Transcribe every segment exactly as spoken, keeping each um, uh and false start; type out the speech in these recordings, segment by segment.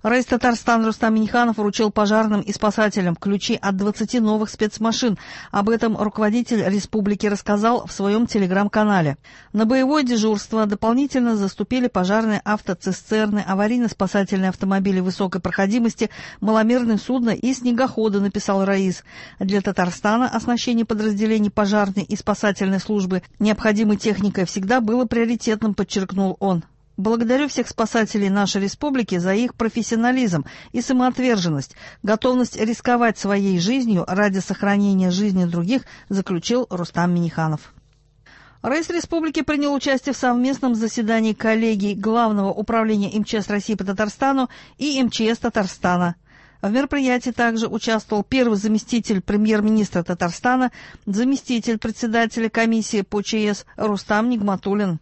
Раис Татарстана Рустам Минниханов вручил пожарным и спасателям ключи от двадцати новых спецмашин. Об этом руководитель республики рассказал в своем телеграм-канале. На боевое дежурство дополнительно заступили пожарные автоцистерны, аварийно-спасательные автомобили высокой проходимости, маломерные судна и снегоходы, написал Раис. Для Татарстана оснащение подразделений пожарной и спасательной службы необходимой техникой всегда было приоритетным, подчеркнул он. Благодарю всех спасателей нашей республики за их профессионализм и самоотверженность, готовность рисковать своей жизнью ради сохранения жизни других, заключил Рустам Минниханов. Раис республики принял участие в совместном заседании коллегий Главного управления эм че эс России по Татарстану и эм че эс Татарстана. В мероприятии также участвовал первый заместитель премьер-министра Татарстана, заместитель председателя комиссии по че эс Рустам Нигматуллин.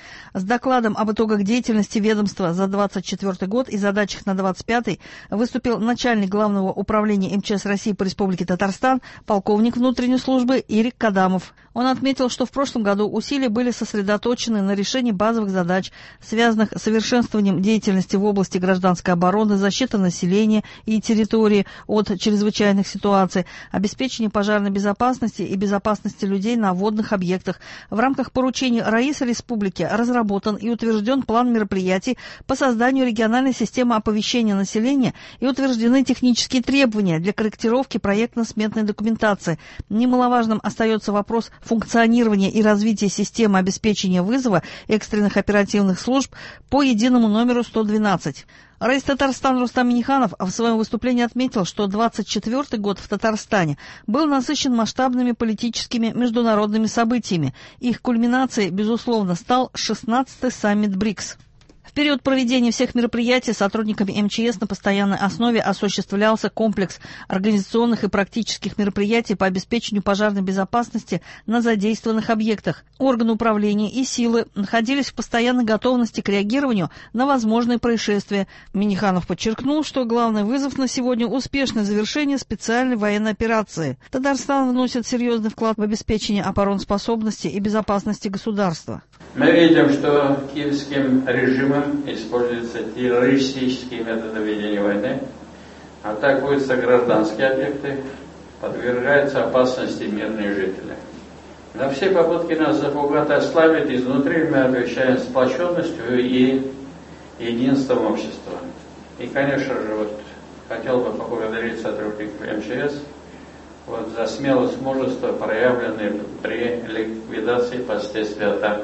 С докладом об итогах деятельности ведомства за двадцать четвёртый год и задачах на двадцать пятый выступил начальник Главного управления эм че эс России по Республике Татарстан, полковник внутренней службы Ирик Кадамов. Он отметил, что в прошлом году усилия были сосредоточены на решении базовых задач, связанных с совершенствованием деятельности в области гражданской обороны, защиты населения и территории от чрезвычайных ситуаций, обеспечения пожарной безопасности и безопасности людей на водных объектах. В рамках поручений Раиса республики разработан и утвержден план мероприятий по созданию региональной системы оповещения населения и утверждены технические требования для корректировки проектно-сметной документации. Немаловажным остается вопрос функционирования и развития системы обеспечения вызова экстренных оперативных служб по единому номеру сто двенадцать. Раис Татарстана Рустам Минниханов в своем выступлении отметил, что двадцать четвёртый год в Татарстане был насыщен масштабными политическими международными событиями. Их кульминацией, безусловно, стал шестнадцатый саммит БРИКС. В период проведения всех мероприятий сотрудниками эм че эс на постоянной основе осуществлялся комплекс организационных и практических мероприятий по обеспечению пожарной безопасности на задействованных объектах. Органы управления и силы находились в постоянной готовности к реагированию на возможные происшествия. Минниханов подчеркнул, что главный вызов на сегодня – успешное завершение специальной военной операции. Татарстан вносит серьезный вклад в обеспечение обороноспособности и безопасности государства. Мы видим, что киевским режимом используются террористические методы ведения войны, атакуются гражданские объекты, подвергаются опасности мирные жители. На все попытки нас запугать и ослабить изнутри мы отвечаем сплоченностью и единством общества. И, конечно же, вот хотел бы поблагодарить сотрудников эм че эс вот, за смелость, мужество, проявленное при ликвидации последствий атак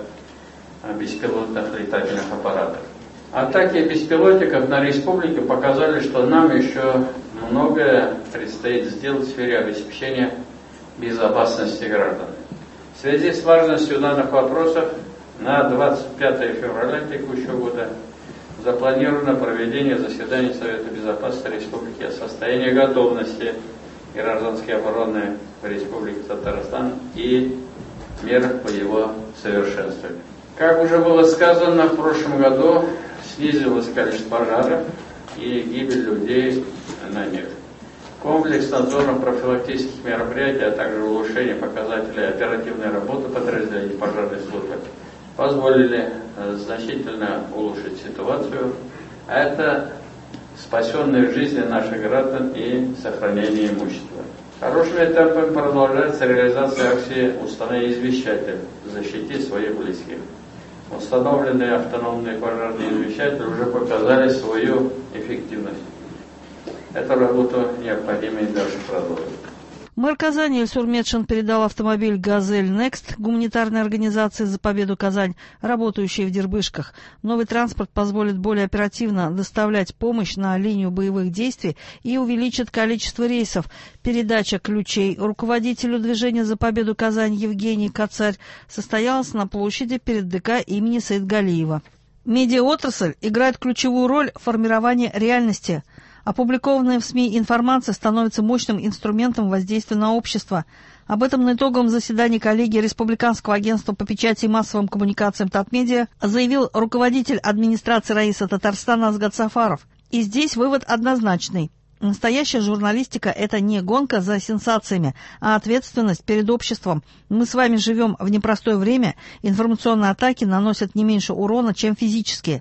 беспилотных летательных аппаратов. Атаки беспилотников на республике показали, что нам еще многое предстоит сделать в сфере обеспечения безопасности граждан. В связи с важностью данных вопросов на двадцать пятое февраля текущего года запланировано проведение заседания Совета Безопасности Республики о состоянии готовности гражданской обороны в Республике Татарстан и мерах по его совершенствованию. Как уже было сказано, в прошлом году снизилось количество пожаров и гибель людей на них. Комплекс надзорно-профилактических мероприятий, а также улучшение показателей оперативной работы подразделений пожарной службы позволили значительно улучшить ситуацию. А это спасенные жизни наших граждан и сохранение имущества. Хорошими темпами продолжается реализация акции «Установи извещатель. Защити своих близких». Установленные автономные пожарные извещатели уже показали свою эффективность. Эту работу необходимо и дальше продолжить. Мэр Казани Ильсур Медшин передал автомобиль «Газель Некст» гуманитарной организации «За победу Казань», работающей в Дербышках. Новый транспорт позволит более оперативно доставлять помощь на линию боевых действий и увеличит количество рейсов. Передача ключей руководителю движения «За победу Казань» Евгений Кацарь состоялась на площади перед ДК имени Саидгалиева. Медиаотрасль играет ключевую роль в формировании реальности. Опубликованная в СМИ информация становится мощным инструментом воздействия на общество. Об этом на итоговом заседании коллегии Республиканского агентства по печати и массовым коммуникациям Татмедиа заявил руководитель администрации Раиса Татарстана Азгат Сафаров. И здесь вывод однозначный. Настоящая журналистика – это не гонка за сенсациями, а ответственность перед обществом. Мы с вами живем в непростое время, информационные атаки наносят не меньше урона, чем физические.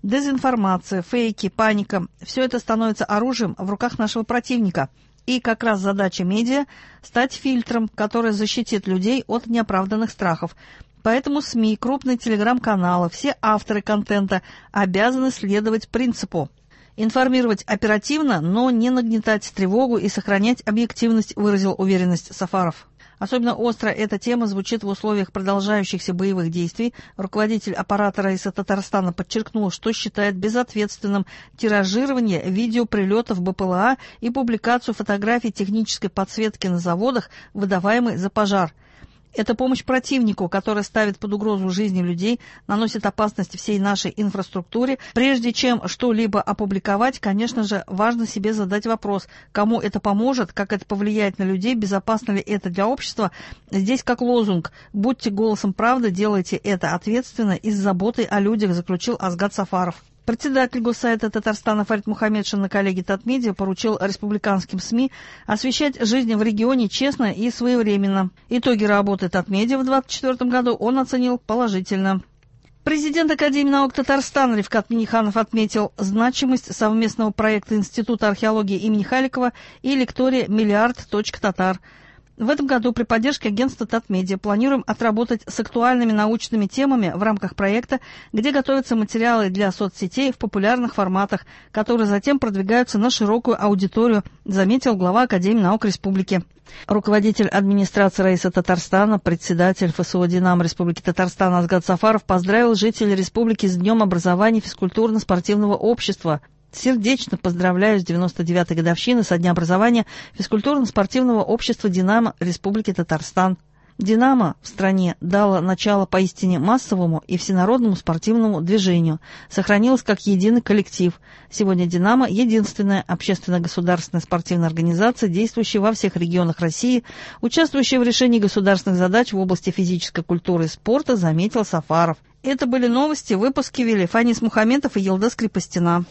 Дезинформация, фейки, паника – все это становится оружием в руках нашего противника. И как раз задача медиа – стать фильтром, который защитит людей от неоправданных страхов. Поэтому СМИ, крупные телеграм-каналы, все авторы контента обязаны следовать принципу. Информировать оперативно, но не нагнетать тревогу и сохранять объективность, выразил уверенность Сафаров. Особенно остро эта тема звучит в условиях продолжающихся боевых действий. Руководитель аппарата Раиса Татарстана подчеркнул, что считает безответственным тиражирование видеоприлетов БПЛА и публикацию фотографий технической подсветки на заводах, выдаваемой за пожар. Это помощь противнику, который ставит под угрозу жизни людей, наносит опасность всей нашей инфраструктуре. Прежде чем что-либо опубликовать, конечно же, важно себе задать вопрос, кому это поможет, как это повлияет на людей, безопасно ли это для общества. Здесь как лозунг «Будьте голосом правды, делайте это ответственно и с заботой о людях», заключил Азгат Сафаров. Председатель Госсовета Татарстана Фарид Мухаммедшин на коллегии Татмедиа поручил республиканским СМИ освещать жизнь в регионе честно и своевременно. Итоги работы Татмедиа в две тысячи двадцать четвёртом году он оценил положительно. Президент Академии наук Татарстана Рифкат Миниханов отметил значимость совместного проекта Института археологии имени Халикова и лектория «Миллиард. Татар». В этом году при поддержке агентства Татмедиа планируем отработать с актуальными научными темами в рамках проекта, где готовятся материалы для соцсетей в популярных форматах, которые затем продвигаются на широкую аудиторию, заметил глава Академии наук Республики. Руководитель администрации Раиса Татарстана, председатель ФСО «Динамо» Республики Татарстан Азгат Сафаров поздравил жителей республики с Днем образования физкультурно-спортивного общества. Сердечно поздравляю с девяносто девятой годовщины со дня образования физкультурно-спортивного общества «Динамо» Республики Татарстан. «Динамо» в стране дало начало поистине массовому и всенародному спортивному движению, сохранилось как единый коллектив. Сегодня «Динамо» — единственная общественно-государственная спортивная организация, действующая во всех регионах России, участвующая в решении государственных задач в области физической культуры и спорта, заметил Сафаров. Это были новости, выпуски вели Фанис Мухаметов и Елдас Крепостина.